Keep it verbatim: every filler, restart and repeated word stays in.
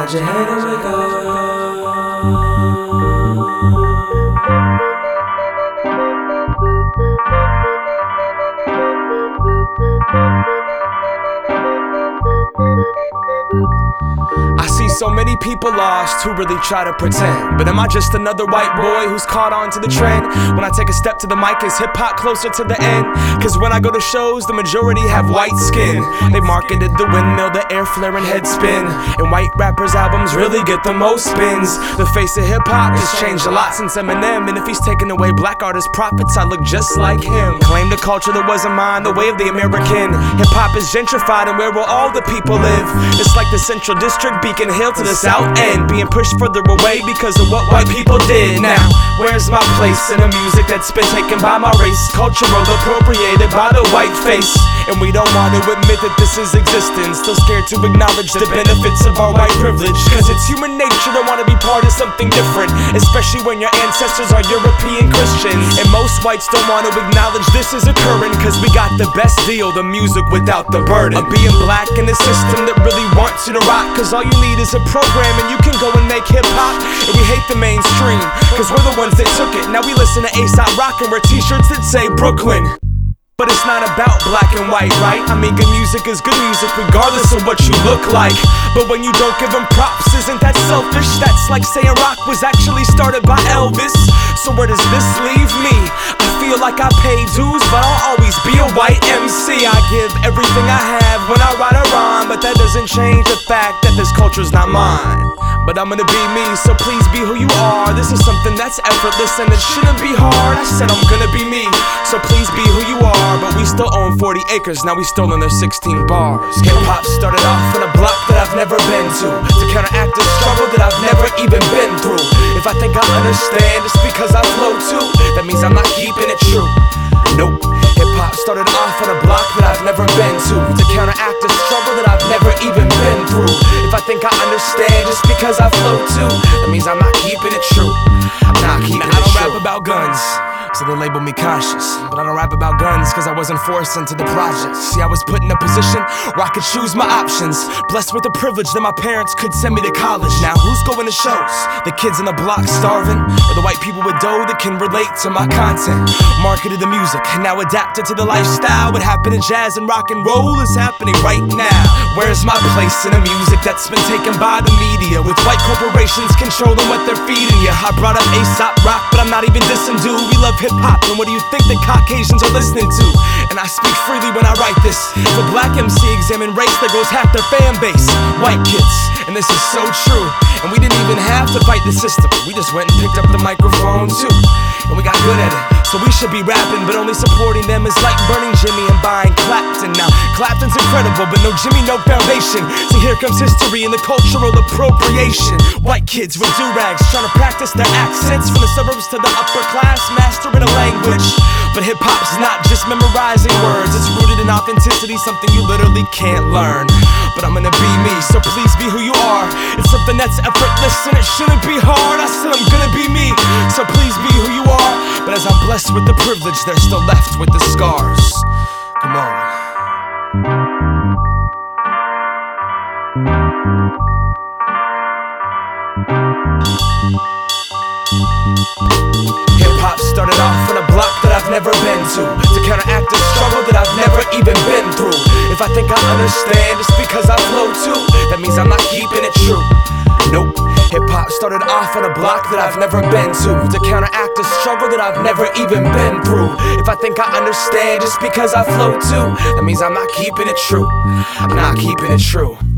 nod your head and wake up. I see so many people lost who really try to pretend, but am I just another white boy who's caught on to the trend? When I take a step to the mic, is hip-hop closer to the end? Cause when I go to shows, the majority have white skin. They marketed the windmill, the air flare and head spin, and white rappers' albums really get the most spins. The face of hip-hop has changed a lot since Eminem, and if he's taken away black artists' profits, I look just like him. Claim the culture that wasn't mine, the way of the American. Hip-hop is gentrified, and where will all the people live? It's like the Central District, Beacon Hill to the South End, being pushed further away because of what white people did. Now, where's my place in the music that's been taken by my race? Cultural appropriated by the white face, and we don't want to admit that this is existence. Still scared to acknowledge the benefits of our white privilege, cause it's human nature to want to be part of something different, especially when your ancestors are European Christians. And most whites don't want to acknowledge this is occurring, cause we got the best deal, the music without the burden of being black in a system that really wants you to rock. Cause all you need is a program and you can go and make hip-hop. And we hate the mainstream, cause we're the ones that took it. Now we listen to A$AP Rocky and wear t-shirts that say Brooklyn. But it's not about black and white, right? I mean, good music is good music regardless of what you look like. But when you don't give them props, isn't that selfish? That's like saying rock was actually started by Elvis. So where does this leave me? I feel like I pay dues, but I'll always be a white M C. I give everything I have when I write a rhyme, but that doesn't change the fact that this culture's not mine. But I'm gonna be me, so please be who you are. This is something that's effortless and it shouldn't be hard. I said I'm gonna be me, so please be who you are. But we still own forty acres, now we stolen their sixteen bars. Hip-hop started off on a block that I've never been to, to counteract the struggle that I've never even been through. If I think I understand, it's because I flow too. That means I'm not keeping it true. Nope. Hip-hop started off on a block that I've never been to, to counteract the struggle that I've never even been through. If I think I understand just because I flow too, that means I'm not keeping it true. I'm not keeping now, it true. I don't rap about guns, so they label me cautious. But I don't rap about guns cause I wasn't forced into the project. See, I was put in a position where I could choose my options, blessed with the privilege that my parents could send me to college. Now who's going to shows? The kids in the block starving, or the white people with dough that can relate to my content? Marketed the music, now adapted to the lifestyle. What happened in jazz and rock and roll is happening right now. Where's my place in the music that's been taken by the media, with white corporations controlling what they're feeding you? I brought up A$AP Rocky, but I'm not even dissing, dude. We love hip-hop, and what do you think that Caucasians are listening to? And I speak freely when I write this. If a black M C examine race, there goes half their fan base, white kids. And this is so true. And we didn't even have to fight the system, we just went and picked up the microphone too, and we got good at it. So we should be rapping, but only supporting them is like burning Jimmy and buying Clapton. Now Clapton's incredible, but no Jimmy, no foundation. So here comes history and the cultural appropriation. White kids with do-rags trying to practice their accents, from the suburbs to the upper class, mastering a language. But hip-hop's not just memorizing words, it's rooted in authenticity, something you literally can't learn. But I'm gonna be me, so please be who you are. It's something that's effortless and it shouldn't be hard. I said I'm gonna be me, so please be who you are. But as I'm blessed with the privilege, they're still left with the scars. Come on. Hip-hop started off on a block that I've never been to, to counteract the struggle that I've never even been through. If I think I understand, it's because I flow too. That means I'm not keeping it true. Nope. Hip-hop started off on a block that I've never been to, to counteract the struggle that I've never even been through. If I think I understand just because I flow too, that means I'm not keeping it true. I'm not keeping it true.